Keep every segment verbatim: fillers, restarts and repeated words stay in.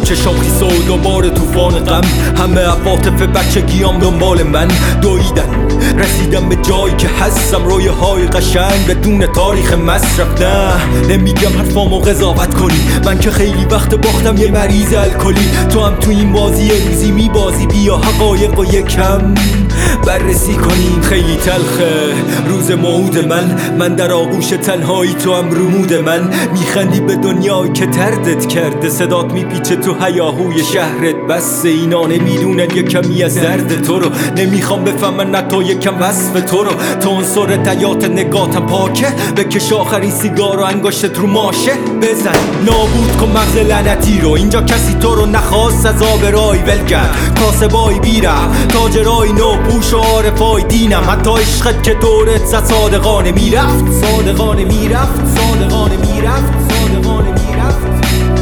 چشام خیسه و دوباره توفان غم، همه عواطف بچگیام دنبال من دویدن. رسیدم به جایی که هستم رویه های قشنگ بدون تاریخ مصرف. نه نمیگم حرفامو قضاوت کنی، من که خیلی وقت باختم یه مریض الکلی. تو هم تو این بازی روزی میبازی، بیا حقایق و یکم بررسی کنیم. خیلی تلخه روز موعود من، من در آغوش تنهایی، تو هم رمود من. میخندی به دنیایی که تردت کرده، صدات میپیچه تو هیاهوی شهرت. بس اینا نمیدونن یه کمی از درد تو رو، نمیخوام بفهمن نتا یکم وصف تو رو. تو عنصر دیات نگاتم پاکه، بکش آخرین سیگار و انگشتت رو ماشه. بزن نابود کن مغز لعنتی رو، اینجا کسی تو رو نخواست از آب رای ول کرد. کاسبای بیرم تاجرای نو پوش و عارفای دینم، حتی عشقت که دورت زد صادقانه میرفت، صادقانه میرفت، صادقانه میرفت، صادقانه میرفت.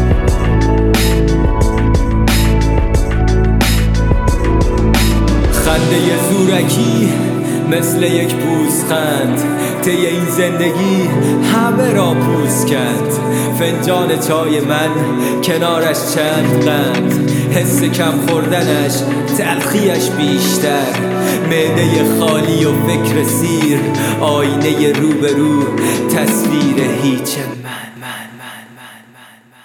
خنده زورکی مثل یک پوزخند، طی این زندگی همه را پوز کرد. فنجان چای من کنارش چند قند، حس کم خوردنش تلخیش بیشتر. معده خالی و فکر سیر، آینه روبرو تصویر هیچ من من من من من من